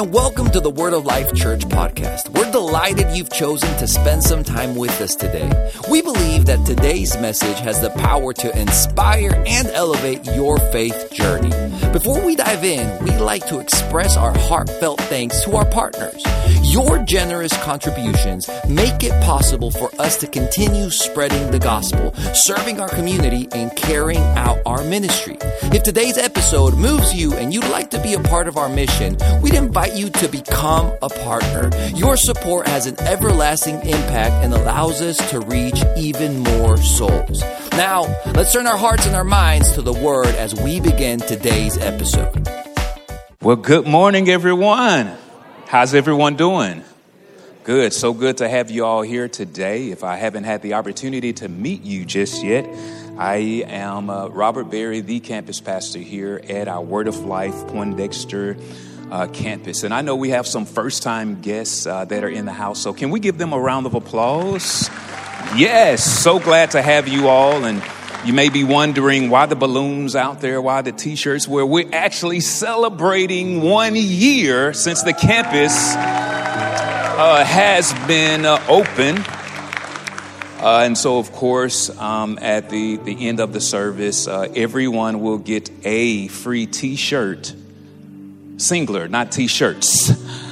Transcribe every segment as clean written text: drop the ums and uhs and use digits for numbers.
and welcome to the Word of Life Church podcast. We're delighted you've chosen to spend some time with us today. We believe that today's message has the power to inspire and elevate your faith journey. Before we dive in, we'd like to express our heartfelt thanks to our partners. Your generous contributions make it possible for us to continue spreading the gospel, serving our community, and carrying out our ministry. If today's episode moves you and you'd like to be a part of our mission, we'd invite you to become a partner. Your support has an everlasting impact and allows us to reach even more souls. Now, let's turn our hearts and our minds to the Word as we begin today's episode. Well, good morning, everyone. How's everyone doing? Good. So good to have you all here today. If I haven't had the opportunity to meet you just yet, I am Robert Berry, the campus pastor here at our Word of Life Poindexter campus. And I know we have some first-time guests that are in the house. So can we give them a round of applause? Yes. So glad to have you all. And you may be wondering why the balloons out there, why the T-shirts, where we're actually celebrating 1 year since the campus has been open. And so, of course, at the end of the service, everyone will get a free T-shirt. Singular, not T-shirts.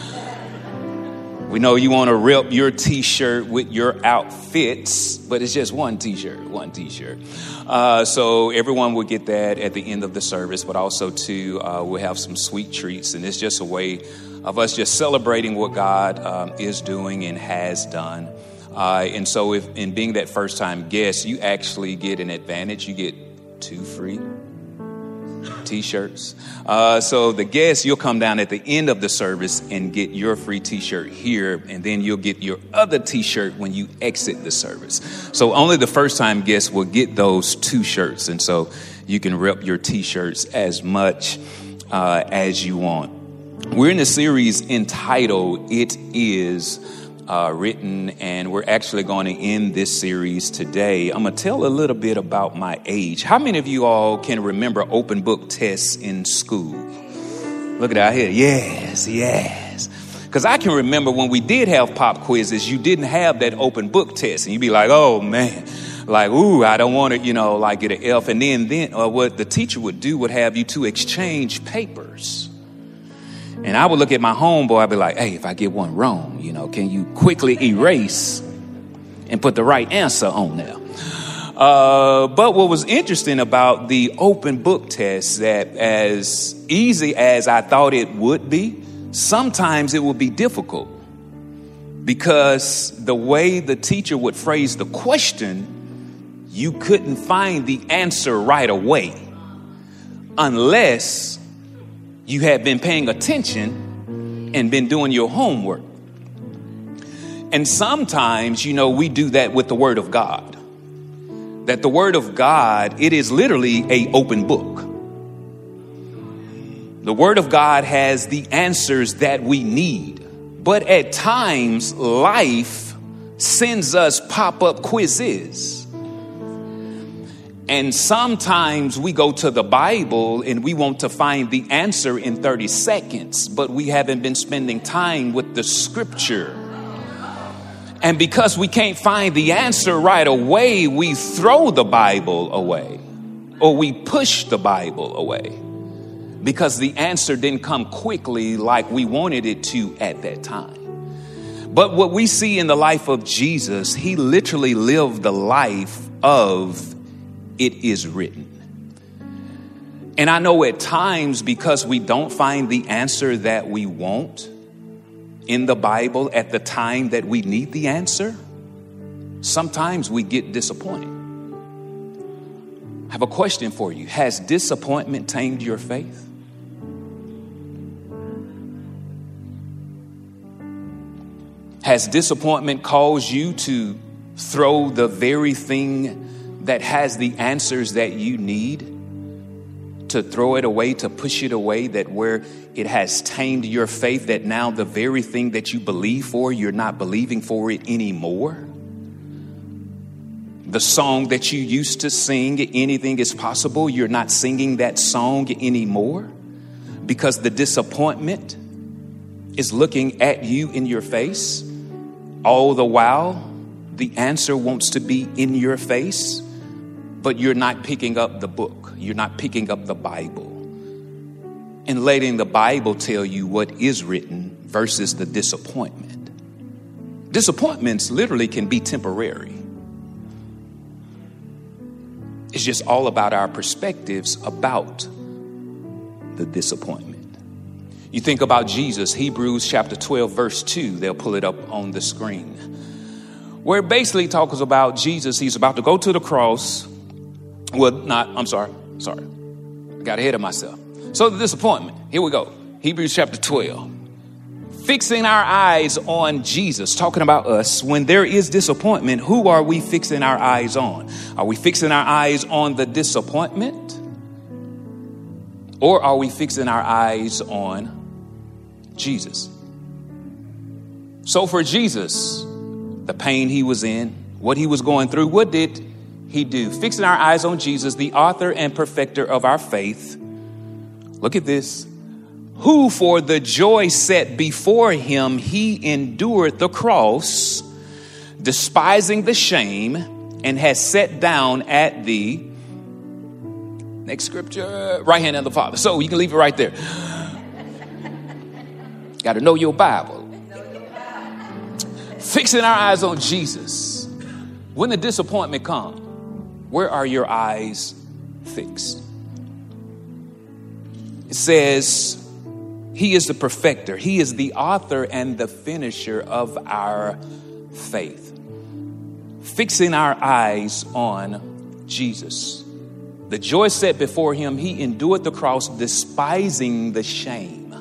We know you want to rip your T-shirt with your outfits, but it's just one T-shirt. So everyone will get that at the end of the service, but also, too, we'll have some sweet treats. And it's just a way of us just celebrating what God is doing and has done. And so if in being that first-time guest, you actually get an advantage. You get 2 free T-shirts. So the guests, you'll come down at the end of the service and get your free T-shirt here, and then you'll get your other T-shirt when you exit the service. So only the first-time guests will get those 2 shirts, and so you can rep your T-shirts as much as you want. We're in a series entitled "It Is Written," and we're actually going to end this series today. I'm going to tell a little bit about my age. How many of you all can remember open book tests in school? Look at that here. Yes. Because I can remember when we did have pop quizzes, you didn't have that open book test. And you'd be like, oh, man, like, ooh, I don't want to, like get an F. And then what the teacher would do would have you to exchange papers. And I would look at my homeboy, I'd be like, hey, if I get one wrong, can you quickly erase and put the right answer on there? But what was interesting about the open book test, that as easy as I thought it would be, sometimes it would be difficult because the way the teacher would phrase the question, you couldn't find the answer right away unless you had been paying attention and been doing your homework. And sometimes, we do that with the Word of God. That the Word of God, it is literally an open book. The Word of God has the answers that we need. But at times, life sends us pop-up quizzes. And sometimes we go to the Bible and we want to find the answer in 30 seconds, but we haven't been spending time with the scripture. And because we can't find the answer right away, we throw the Bible away, or we push the Bible away because the answer didn't come quickly like we wanted it to at that time. But what we see in the life of Jesus, he literally lived the life of "It is written." And I know at times, because we don't find the answer that we want in the Bible at the time that we need the answer, sometimes we get disappointed. I have a question for you. Has disappointment tamed your faith? Has disappointment caused you to throw the very thing that has the answers that you need, to throw it away, to push it away, that where it has tamed your faith, that now the very thing that you believe for, you're not believing for it anymore? The song that you used to sing, "Anything is Possible," you're not singing that song anymore because the disappointment is looking at you in your face. All the while, the answer wants to be in your face, but you're not picking up the book. You're not picking up the Bible and letting the Bible tell you what is written versus the disappointment. Disappointments literally can be temporary. It's just all about our perspectives about the disappointment. You think about Jesus, Hebrews chapter 12, verse 2. They'll pull it up on the screen. Where it basically talks about Jesus. He's about to go to the cross. Well, I got ahead of myself. So the disappointment. Here we go. Hebrews chapter 12. Fixing our eyes on Jesus, talking about us. When there is disappointment, who are we fixing our eyes on? Are we fixing our eyes on the disappointment? Or are we fixing our eyes on Jesus? So for Jesus, the pain he was in, what he was going through, what did he do? Fixing our eyes on Jesus, the author and perfecter of our faith. Look at this. Who for the joy set before him, he endured the cross, despising the shame, and has sat down at the, next scripture, right hand of the Father. So you can leave it right there. Got to know your Bible. Fixing our eyes on Jesus. When the disappointment comes, where are your eyes fixed? It says, he is the perfecter. He is the author and the finisher of our faith. Fixing our eyes on Jesus. The joy set before him, he endured the cross, despising the shame.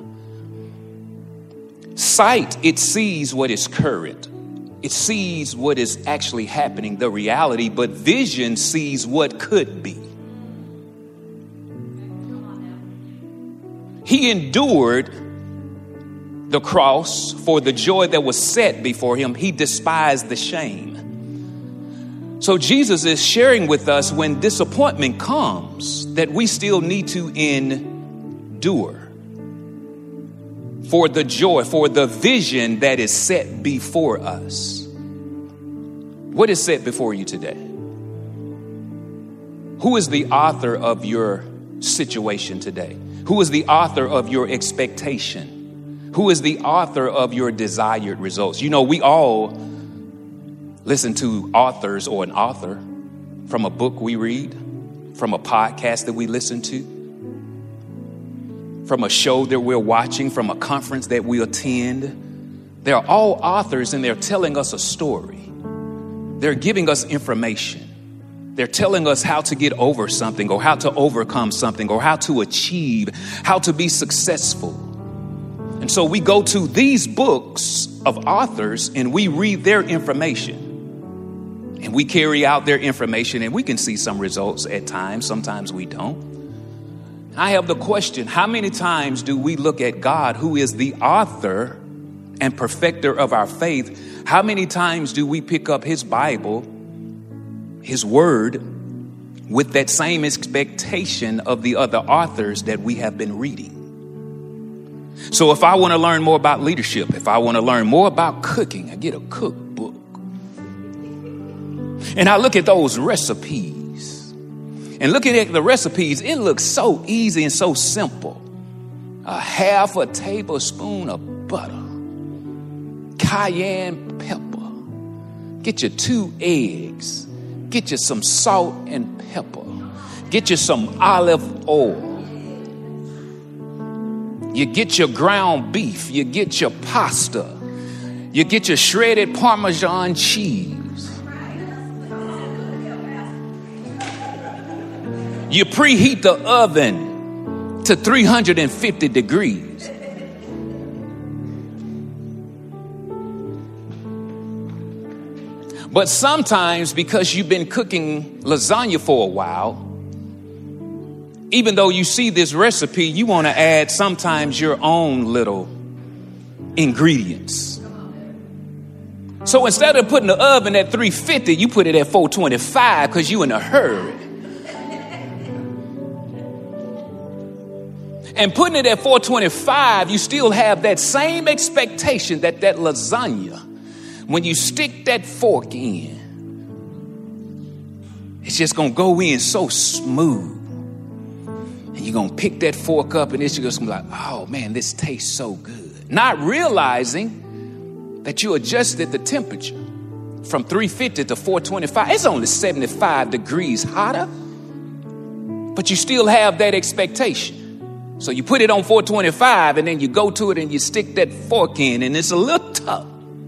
Sight, it sees what is current. It sees what is actually happening, the reality, but vision sees what could be. He endured the cross for the joy that was set before him. He despised the shame. So Jesus is sharing with us when disappointment comes that we still need to endure for the joy, for the vision that is set before us. What is set before you today? Who is the author of your situation today? Who is the author of your expectation? Who is the author of your desired results? You know, we all listen to authors or an author from a book we read, from a podcast that we listen to, from a show that we're watching, from a conference that we attend. They're all authors and they're telling us a story. They're giving us information. They're telling us how to get over something or how to overcome something or how to achieve, how to be successful. And so we go to these books of authors and we read their information and we carry out their information and we can see some results at times. Sometimes we don't. I have the question, how many times do we look at God, who is the author and perfecter of our faith? How many times do we pick up his Bible, his word, with that same expectation of the other authors that we have been reading? So if I want to learn more about leadership, if I want to learn more about cooking, I get a cookbook. And I look at those recipes. And looking at the recipes, it looks so easy and so simple. A half a tablespoon of butter, cayenne pepper, get you 2 eggs, get you some salt and pepper, get you some olive oil. You get your ground beef, you get your pasta, you get your shredded Parmesan cheese. You preheat the oven to 350 degrees. But sometimes, because you've been cooking lasagna for a while, even though you see this recipe, you want to add sometimes your own little ingredients. So instead of putting the oven at 350, you put it at 425 because you're in a hurry. And putting it at 425, you still have that same expectation that lasagna, when you stick that fork in, it's just going to go in so smooth. And you're going to pick that fork up and it's just going to be like, oh man, this tastes so good. Not realizing that you adjusted the temperature from 350 to 425. It's only 75 degrees hotter, but you still have that expectation. So you put it on 425 and then you go to it and you stick that fork in and it's a little tough.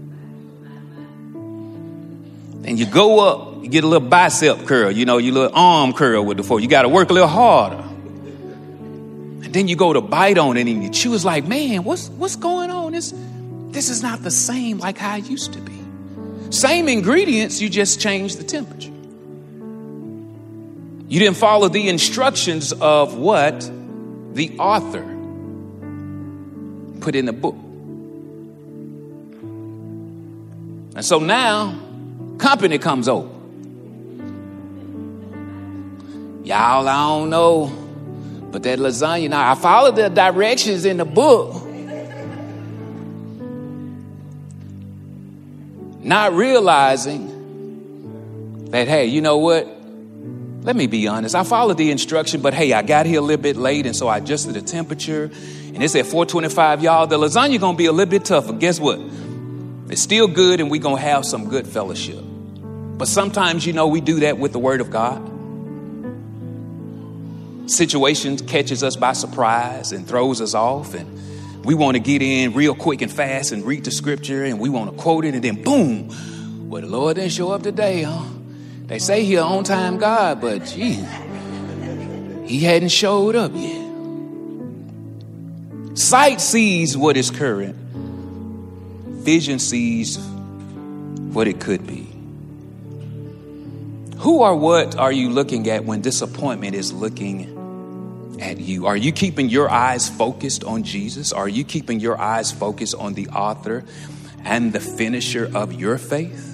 And you go up, you get a little bicep curl, your little arm curl with the fork. You got to work a little harder. And then you go to bite on it and you chew. It's like, man, what's going on? This is not the same like how it used to be. Same ingredients, you just changed the temperature. You didn't follow the instructions of what the author put in the book. And so now, company comes over. Y'all, I don't know, but that lasagna, now I followed the directions in the book. Not realizing that, hey, you know what? Let me be honest. I followed the instruction, but hey, I got here a little bit late, and so I adjusted the temperature. And it's at 425, y'all. The lasagna going to be a little bit tougher. Guess what? It's still good, and we're going to have some good fellowship. But sometimes, we do that with the word of God. Situations catches us by surprise and throws us off, and we want to get in real quick and fast and read the scripture, and we want to quote it, and then boom, well, the Lord didn't show up today, huh? They say He's an on-time God, but gee, He hadn't showed up yet. Sight sees what is current. Vision sees what it could be. Who or what are you looking at when disappointment is looking at you? Are you keeping your eyes focused on Jesus? Are you keeping your eyes focused on the author and the finisher of your faith?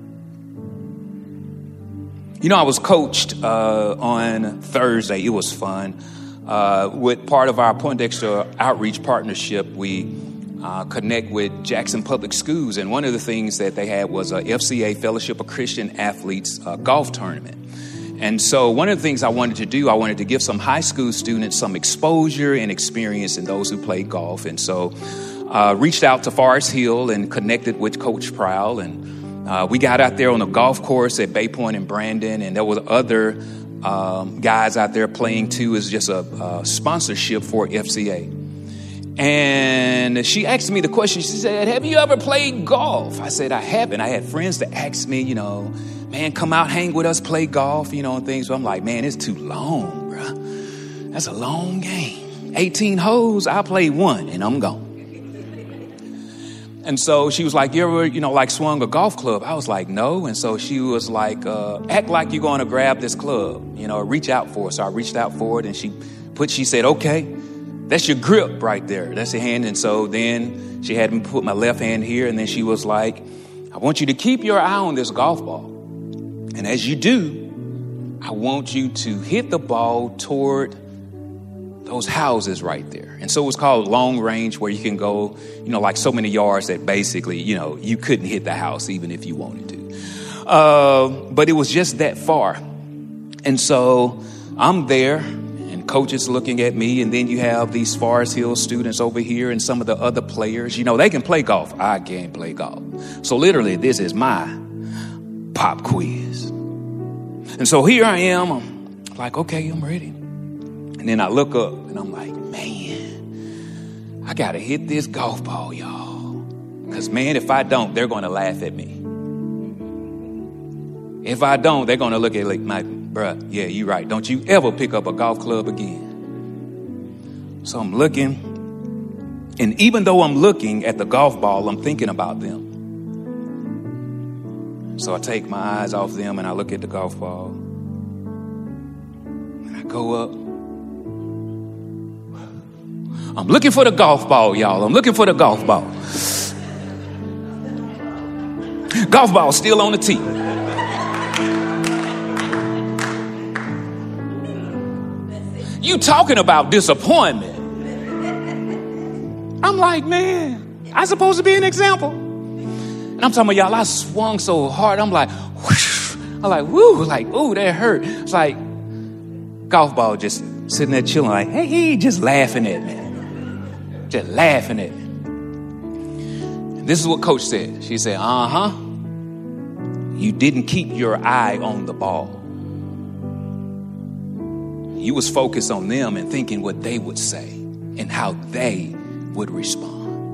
I was coached on Thursday. It was fun. With part of our Poindexter Outreach Partnership, we connect with Jackson Public Schools. And one of the things that they had was a FCA, Fellowship of Christian Athletes, golf tournament. And so one of the things I wanted to do, I wanted to give some high school students some exposure and experience in those who play golf. And so reached out to Forest Hill and connected with Coach Prowl, and we got out there on a golf course at Bay Point and Brandon, and there was other guys out there playing too. It's just a sponsorship for FCA. And she asked me the question. She said, have you ever played golf? I said, I haven't. I had friends that asked me, man, come out, hang with us, play golf, and things. But I'm like, man, it's too long, bro. That's a long game. 18 holes, I played one and I'm gone. And so she was like, you ever, swung a golf club? I was like, no. And so she was like, act like you're going to grab this club, reach out for it. So I reached out for it, and she said, okay, that's your grip right there. That's your hand. And so then she had me put my left hand here, and then she was like, I want you to keep your eye on this golf ball. And as you do, I want you to hit the ball toward those houses right there. And so it was called long range, where you can go, like so many yards that basically, you couldn't hit the house even if you wanted to. But it was just that far. And so I'm there, and coach is looking at me, and then you have these Forest Hill students over here and some of the other players. They can play golf. I can't play golf. So literally, this is my pop quiz. And so here I am. I'm like, okay, I'm ready. And then I look up and I'm like, man, I got to hit this golf ball, y'all. Because, man, if I don't, they're going to laugh at me. If I don't, they're going to look at like, bruh, yeah, you're right. Don't you ever pick up a golf club again. So I'm looking. And even though I'm looking at the golf ball, I'm thinking about them. So I take my eyes off them and I look at the golf ball. And I go up. I'm looking for the golf ball, y'all. I'm looking for the golf ball. Golf ball still on the tee. You talking about disappointment. I'm like, man, I'm supposed to be an example. And I'm talking about, y'all, I swung so hard. I'm like, whoosh. I'm like, woo, like, ooh, that hurt. It's like golf ball just sitting there chilling, like, hey, just laughing at me. Just laughing at me. And this is what Coach said. She said, you didn't keep your eye on the ball. You was focused on them and thinking what they would say and how they would respond.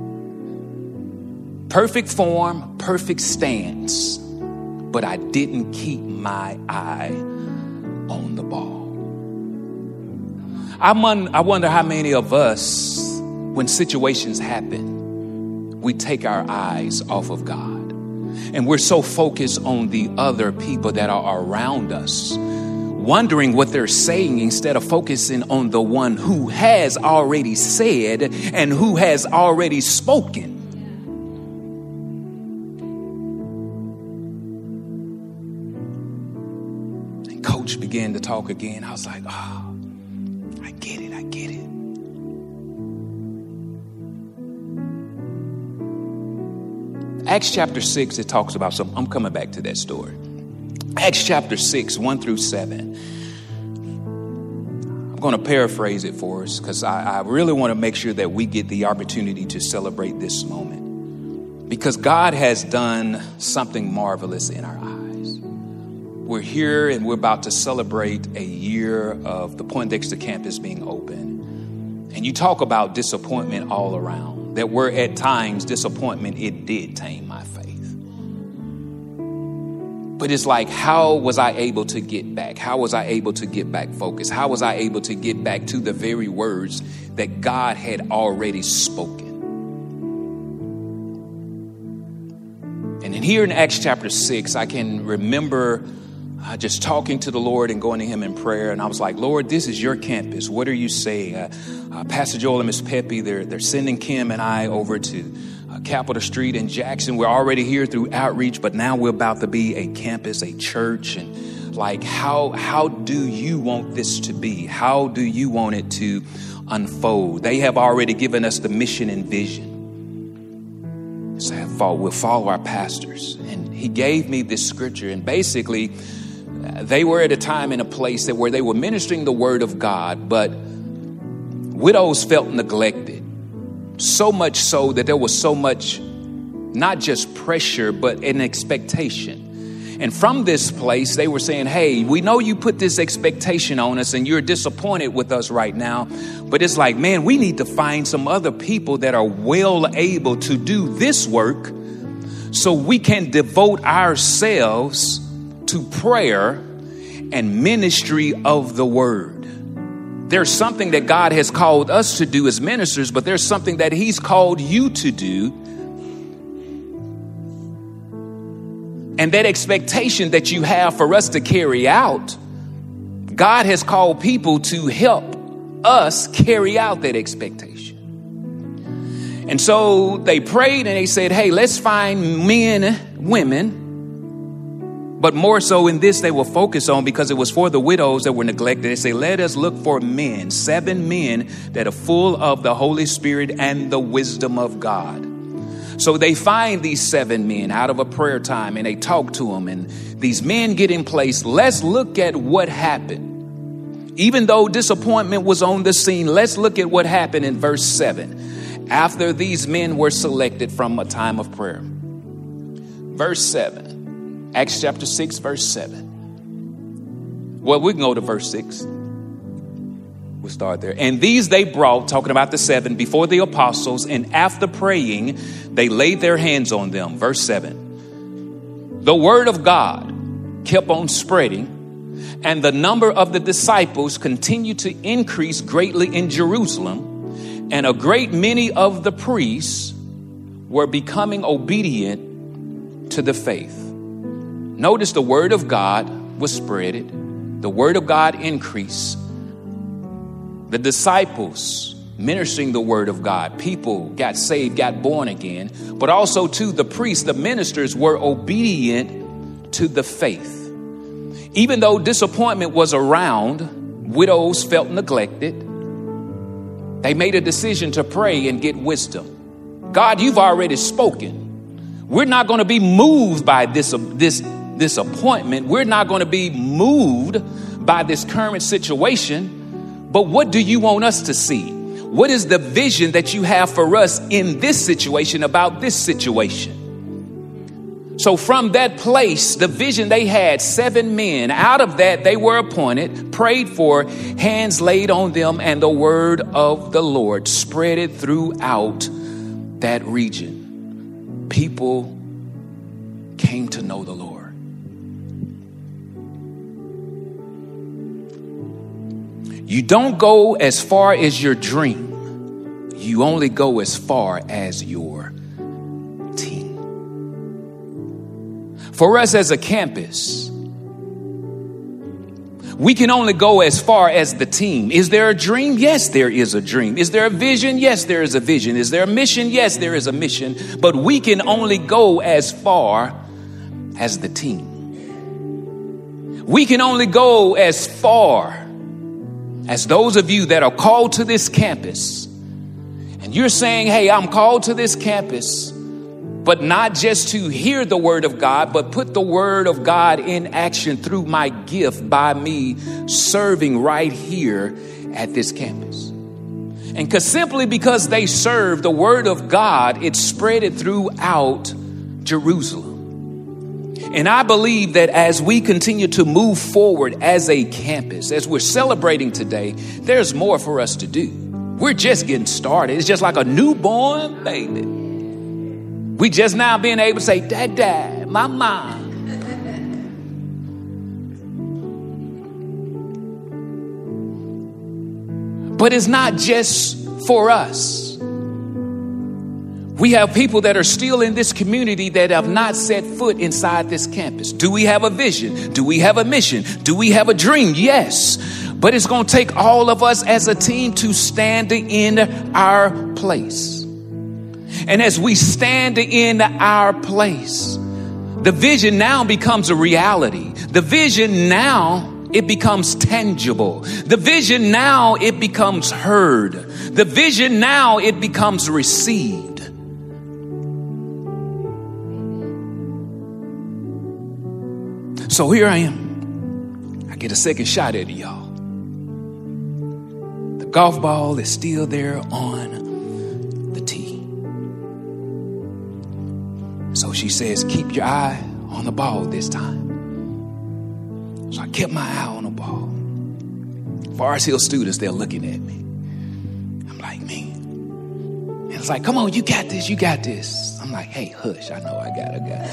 Perfect form, perfect stance, but I didn't keep my eye on the ball. I wonder how many of us, when situations happen, we take our eyes off of God. And we're so focused on the other people that are around us, wondering what they're saying instead of focusing on the one who has already said and who has already spoken. And Coach began to talk again. I was like, oh, I get it. Acts chapter 6, it talks about something. I'm coming back to that story. Acts chapter 6, 1 through 7. I'm going to paraphrase it for us because I really want to make sure that we get the opportunity to celebrate this moment. Because God has done something marvelous in our eyes. We're here and we're about to celebrate a year of the Poindexter campus being open. And you talk about disappointment all around. That were at times disappointment, it did tame my faith. But it's like, how was I able to get back? How was I able to get back focused? How was I able to get back to the very words that God had already spoken? And in here in Acts chapter 6, I can remember just talking to the Lord and going to him in prayer. And I was like, Lord, this is your campus. What are you saying? Pastor Joel and Miss Pepe, they're sending Kim and I over to Capitol Street in Jackson. We're already here through outreach, but now we're about to be a campus, a church. And like, how do you want this to be? How do you want it to unfold? They have already given us the mission and vision. So we'll follow our pastors. And he gave me this scripture, and basically they were at a time and a place where they were ministering the word of God, but widows felt neglected. So much so that there was so much, not just pressure, but an expectation. And from this place, they were saying, hey, we know you put this expectation on us and you're disappointed with us right now. But it's like, man, we need to find some other people that are well able to do this work so we can devote ourselves to prayer and ministry of the word. There's something that God has called us to do as ministers, but there's something that he's called you to do. And that expectation that you have for us to carry out, God has called people to help us carry out that expectation. And so they prayed and they said, hey, let's find men, women. But more so in this, they were focused on, because it was for the widows that were neglected. They say, let us look for men, 7 men that are full of the Holy Spirit and the wisdom of God. So they find these 7 men out of a prayer time and they talk to them, and these men get in place. Let's look at what happened. Even though disappointment was on the scene, let's look at what happened in verse 7. After these men were selected from a time of prayer. Verse 7. Acts chapter 6, verse 7. Well, we can go to verse 6. We'll start there. And these they brought, talking about the 7, before the apostles, and after praying, they laid their hands on them. Verse 7. The word of God kept on spreading, and the number of the disciples continued to increase greatly in Jerusalem, and a great many of the priests were becoming obedient to the faith. Notice the word of God was spread. The word of God increased. The disciples ministering the word of God. People got saved, got born again. But also too, the priests, the ministers were obedient to the faith. Even though disappointment was around, widows felt neglected. They made a decision to pray and get wisdom. God, you've already spoken. We're not going to be moved by this appointment. We're not going to be moved by this current situation. But what do you want us to see? What is the vision that you have for us in this situation about this situation? So from that place, the vision they had, 7 men, out of that they were appointed, prayed for, hands laid on them, and the word of the Lord spread it throughout that region. People came to know the Lord. You don't go as far as your dream. You only go as far as your team. For us as a campus, we can only go as far as the team. Is there a dream? Yes, there is a dream. Is there a vision? Yes, there is a vision. Is there a mission? Yes, there is a mission. But we can only go as far as the team. We can only go as far as those of you that are called to this campus. And you're saying, hey, I'm called to this campus, but not just to hear the word of God, but put the word of God in action through my gift by me serving right here at this campus. And simply because they served the word of God, it spread it throughout Jerusalem. And I believe that as we continue to move forward as a campus, as we're celebrating today, there's more for us to do. We're just getting started. It's just like a newborn baby. We just now being able to say, Dad, Dad, Mama. But it's not just for us. We have people that are still in this community that have not set foot inside this campus. Do we have a vision? Do we have a mission? Do we have a dream? Yes. But it's going to take all of us as a team to stand in our place. And as we stand in our place, the vision now becomes a reality. The vision now, it becomes tangible. The vision now, it becomes heard. The vision now, it becomes received. So here I am. I get a second shot at it, y'all. The golf ball is still there on the tee. So she says, keep your eye on the ball this time. So I kept my eye on the ball. Forest Hill students, they're looking at me. I'm like, man. And it's like, come on, you got this, you got this. I'm like, hey, hush, I know I got it.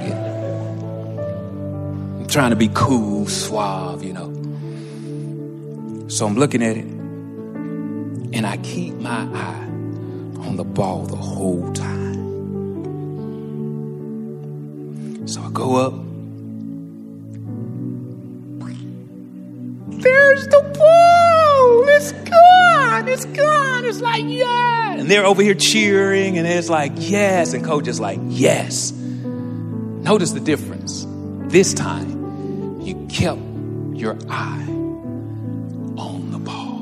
I'm trying to be cool, suave, you know. So I'm looking at it. And I keep my eye on the ball the whole time. So I go up. There's the ball. It's gone. It's gone. It's like, yeah. And they're over here cheering. And it's like, yes. And coach is like, yes. Notice the difference. This time, you kept your eye on the ball.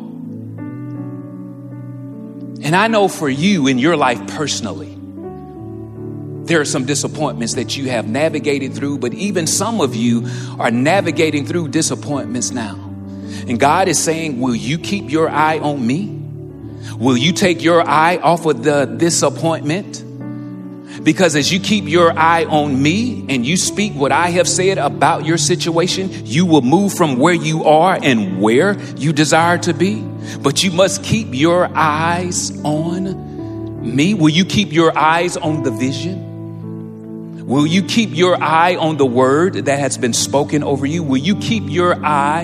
And I know for you in your life personally, there are some disappointments that you have navigated through, but even some of you are navigating through disappointments now. And God is saying, will you keep your eye on me? Will you take your eye off of the disappointment? Because as you keep your eye on me and you speak what I have said about your situation, you will move from where you are and where you desire to be. But you must keep your eyes on me. Will you keep your eyes on the vision? Will you keep your eye on the word that has been spoken over you? Will you keep your eye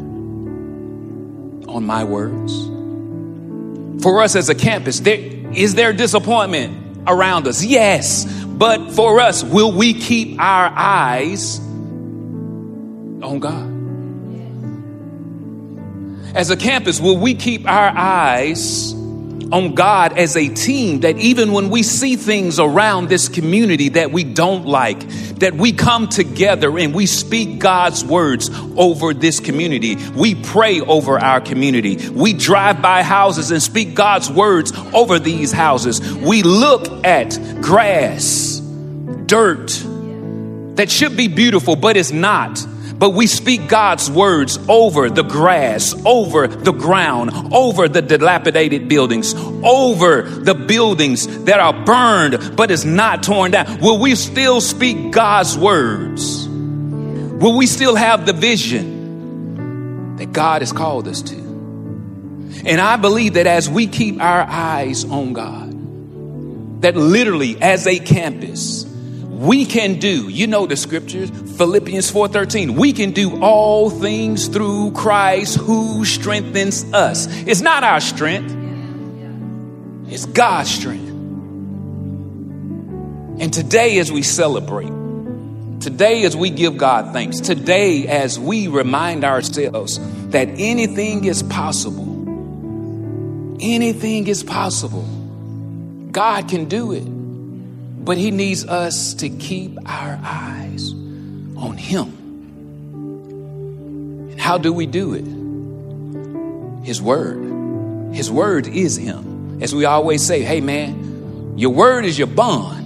on my words? For us as a campus, is there disappointment around us? Yes. But for us, will we keep our eyes on God? As a campus, will we keep our eyes on God as a team, that even when we see things around this community that we don't like, that we come together and we speak God's words over this community. We pray over our community. We drive by houses and speak God's words over these houses. We look at grass, dirt that should be beautiful, but it's not. But we speak God's words over the grass, over the ground, over the dilapidated buildings, over the buildings that are burned, but is not torn down. Will we still speak God's words? Will we still have the vision that God has called us to? And I believe that as we keep our eyes on God, that literally as a campus, we can do, you know the scriptures, Philippians 4:13. We can do all things through Christ who strengthens us. It's not our strength. It's God's strength. And today as we celebrate, today as we give God thanks, today as we remind ourselves that anything is possible, anything is possible. God can do it. But he needs us to keep our eyes on him. And how do we do it? His word. His word is him. As we always say, hey man, your word is your bond.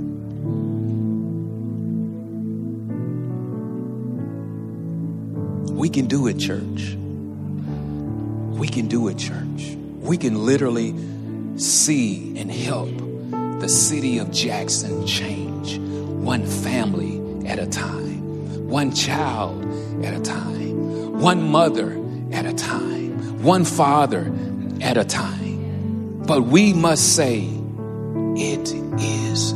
We can do it, church. We can do it, church. We can literally see and help the city of Jackson change one family at a time, one child at a time, one mother at a time, one father at a time. But we must say, it is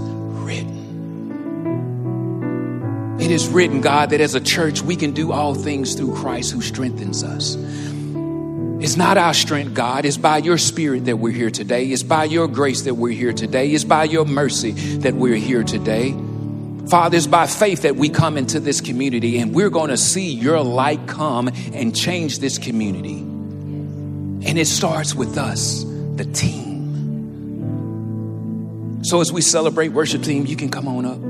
written. It is written, God, that as a church, we can do all things through Christ who strengthens us. It's not our strength, God. It's by your spirit that we're here today. It's by your grace that we're here today. It's by your mercy that we're here today. Father, it's by faith that we come into this community, and we're going to see your light come and change this community. And it starts with us, the team. So as we celebrate, worship team, you can come on up.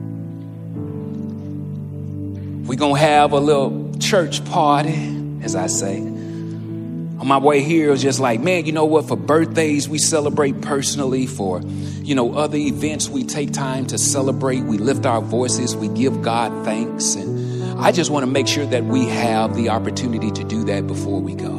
We're going to have a little church party, as I say. On my way here, it was just like, man, you know what? For birthdays, we celebrate personally. For, other events, we take time to celebrate. We lift our voices. We give God thanks. And I just want to make sure that we have the opportunity to do that before we go.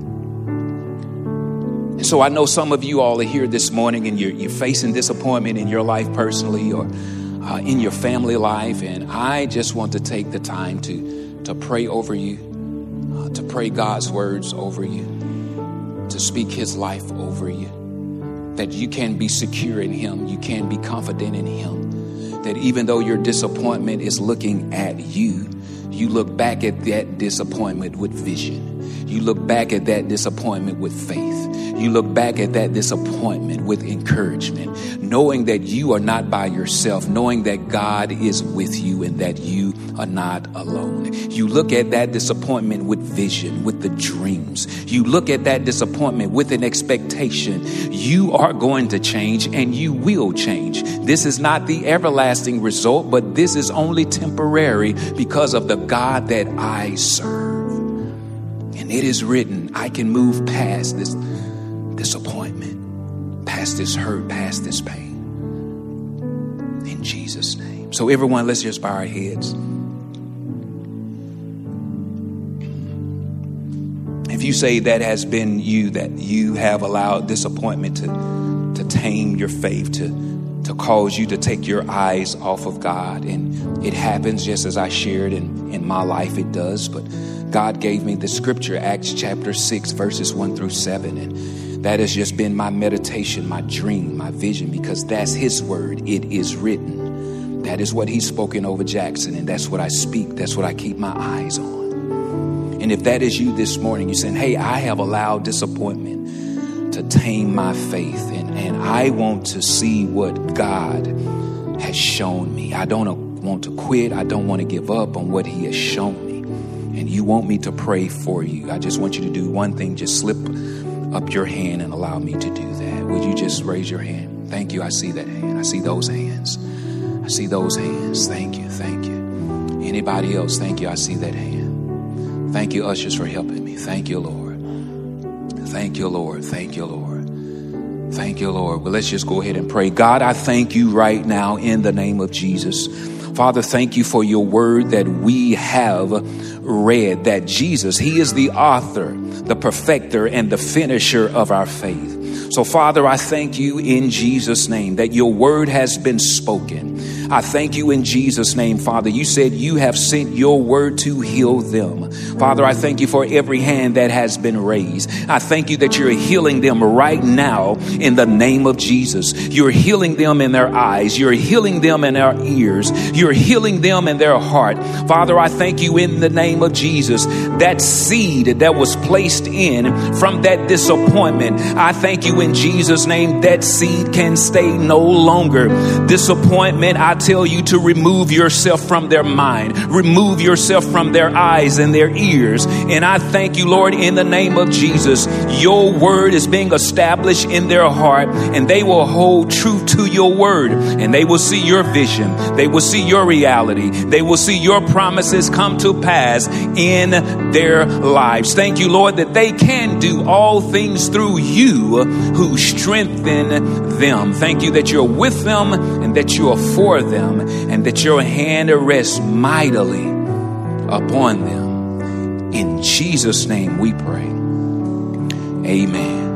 And so I know some of you all are here this morning and you're facing disappointment in your life personally or in your family life. And I just want to take the time to pray over you. To pray God's words over you, to speak his life over you, that you can be secure in him, you can be confident in him, that even though your disappointment is looking at you, you look back at that disappointment with vision. You look back at that disappointment with faith. You look back at that disappointment with encouragement, knowing that you are not by yourself, knowing that God is with you and that you are not alone. You look at that disappointment with vision, with the dreams. You look at that disappointment with an expectation. You are going to change and you will change. This is not the everlasting result, but this is only temporary because of the God that I serve. And it is written, I can move past this disappointment, past this hurt, past this pain. In Jesus' name. So everyone, let's just bow our heads. If you say that has been you, that you have allowed disappointment to tame your faith, to cause you to take your eyes off of God. And it happens just as I shared in my life, it does. But God gave me the scripture, Acts chapter 6, verses 1-7. And that has just been my meditation, my dream, my vision, because that's his word. It is written. That is what he's spoken over Jackson. And that's what I speak. That's what I keep my eyes on. And if that is you this morning, you're saying, hey, I have allowed disappointment to tame my faith. And I want to see what God has shown me. I don't want to quit. I don't want to give up on what he has shown me. And you want me to pray for you. I just want you to do one thing. Just slip up your hand and allow me to do that. just raise your hand. Thank you. I see that hand. I see those hands. I see those hands. Thank you. Thank you. Anybody else? Thank you. I see that hand. Thank you, ushers, for helping me. Thank you, Lord. Thank you, Lord. Thank you, Lord. Thank you, Lord. Well, let's just go ahead and pray. God, I thank you right now in the name of Jesus. Father, thank you for your word that we have read, that Jesus, he is the author, the perfecter, and the finisher of our faith. So, Father, I thank you in Jesus' name that your word has been spoken. I thank you in Jesus' name, Father. You said you have sent your word to heal them. Father, I thank you for every hand that has been raised. I thank you that you're healing them right now in the name of Jesus. You're healing them in their eyes. You're healing them in their ears. You're healing them in their heart. Father, I thank you in the name of Jesus. That seed that was placed in from that disappointment, I thank you in Jesus' name, that seed can stay no longer. Disappointment, I tell you to remove yourself from their mind, remove yourself from their eyes and their ears. And I thank you, Lord, in the name of Jesus, your word is being established in their heart, and they will hold true to your word, and they will see your vision. They will see your reality. They will see your promises come to pass in their lives. Thank you, Lord, that they can do all things through you who strengthen them. Thank you that you're with them and that you are for them and that your hand rests mightily upon them. In Jesus' name we pray. Amen.